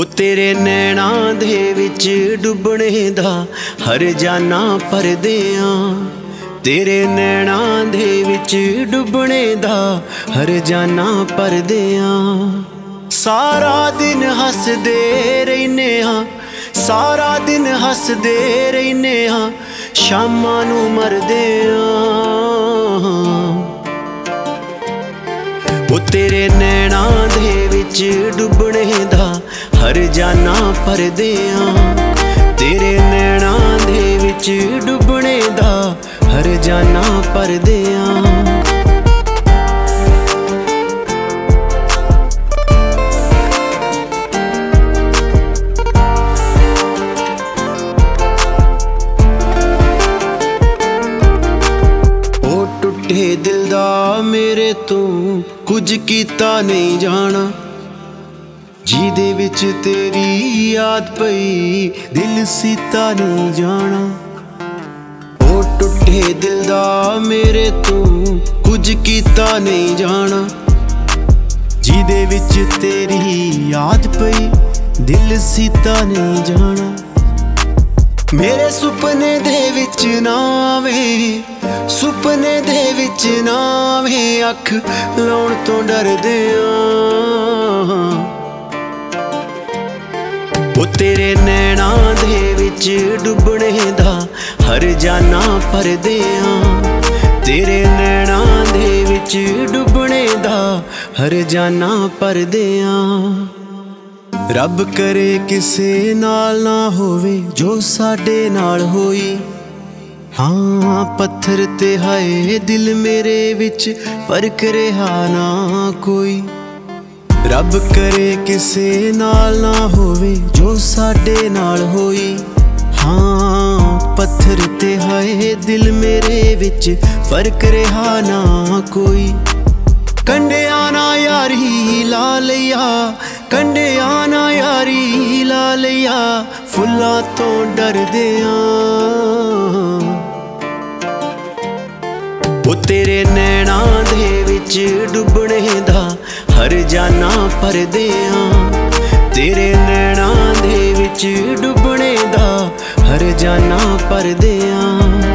ਉਹ ਤੇਰੇ ਨੈਣਾਂ ਦੇ ਵਿੱਚ ਡੁੱਬਣੇ ਦਾ ਹਰ ਜਾਨਾ ਪਰਦਿਆਂ, ਤੇਰੇ ਨੈਣਾਂ ਦੇ ਵਿੱਚ ਡੁੱਬਣੇ ਦਾ ਹਰ ਜਾਨਾ ਪਰਦਿਆਂ। ਸਾਰਾ ਦਿਨ ਹੱਸਦੇ ਰਹਿੰਦੇ ਹਾਂ, ਸਾਰਾ ਦਿਨ ਹੱਸਦੇ ਰਹਿੰਦੇ ਹਾਂ, ਸ਼ਾਮਾਂ ਨੂੰ ਮਰਦੇ ਆਂ। ਉਹ ਤੇਰੇ ਨੈਣਾਂ ਦੇ ਵਿੱਚ ਡੁੱਬਣੇ ਦਾ ਹਰ ਜਾਨਾ ਪਰਦਿਆਂ, ਤੇਰੇ ਨੈਣਾਂ ਦੇ ਵਿੱਚ ਡੁੱਬਣੇ ਦਾ ਹਰ ਜਾਨਾ ਪਰਦਿਆਂ। ਟੁੱਟੇ ਦਿਲ ਦਾ ਮੇਰੇ ਤੋਂ ਕੁਝ ਕੀਤਾ ਨਹੀਂ ਜਾਣਾ, ਜਿਹਦੇ ਵਿੱਚ ਤੇਰੀ ਯਾਦ ਪਈ ਦਿਲ ਸੀਤਾ ਨਹੀਂ ਜਾਣਾ। ਉਹ ਟੁੱਟੇ ਦਿਲ ਦਾ ਮੇਰੇ ਤੋਂ ਕੁਝ ਕੀਤਾ ਨਹੀਂ ਜਾਣਾ, ਜਿਹਦੇ ਵਿੱਚ ਤੇਰੀ ਯਾਦ ਪਈ ਦਿਲ ਸੀਤਾ ਨਹੀਂ ਜਾਣਾ। ਮੇਰੇ ਸੁਪਨੇ ਦੇ ਵਿੱਚ ਨਾ ਆਵੇ, ਸੁਪਨੇ ਦੇ ਵਿੱਚ ਨਾ ਆਵੇ, ਅੱਖ ਲਾਉਣ ਤੋਂ ਡਰਦੇ ਆਂ। ਉਹ ਤੇਰੇ ਨੈਣਾਂ ਦੇ ਵਿੱਚ ਡੁੱਬਣੇ ਦਾ ਹਰ ਜਾਨਾ ਪਰਦਿਆਂ, ਤੇਰੇ ਨੈਣਾਂ ਦੇ ਵਿੱਚ ਡੁੱਬਣੇ ਦਾ ਹਰ ਜਾਨਾ ਪਰਦਿਆਂ। ਰੱਬ ਕਰੇ ਕਿਸੇ ਨਾਲ ਨਾ ਹੋਵੇ ਜੋ ਸਾਡੇ ਨਾਲ ਹੋਈ, ਹਾਂ ਪੱਥਰ ਤੇ ਹਾਏ ਦਿਲ ਮੇਰੇ ਵਿੱਚ ਫਰਕ ਰਿਹਾ ਨਾ ਕੋਈ। ਰੱਬ ਕਰੇ ਕਿਸੇ ਨਾਲ ਨਾ ਹੋਵੇ ਜੋ ਸਾਡੇ ਨਾਲ ਹੋਈ, ਹਾਂ ਪੱਥਰ ਤੇ ਹਾਏ ਦਿਲ ਮੇਰੇ ਵਿੱਚ ਫਰਕ ਰਿਹਾ ਨਾ ਕੋਈ। ਕੰਡਿਆਂ ਨਾ ਯਾਰੀ ਲਾ ਲਿਆ, ਕੰਡਿਆਂ ਨਾ ਯਾਰੀ ਲਾ ਲਿਆ, ਫੁੱਲਾਂ ਤੋਂ ਡਰਦੇ ਆਂ। ਉਹ ਤੇਰੇ ਨੈਣਾਂ ਦੇ ਵਿੱਚ ਡੁੱਬਣੇ ਦਾ ਹਰ ਜਾਨਾ ਪਰਦਿਆਂ, ਤੇਰੇ ਨੈਣਾਂ ਦੇ ਵਿੱਚ ਡੁੱਬਣੇ ਦਾ ਹਰ ਜਾਨਾ ਪਰਦਿਆਂ।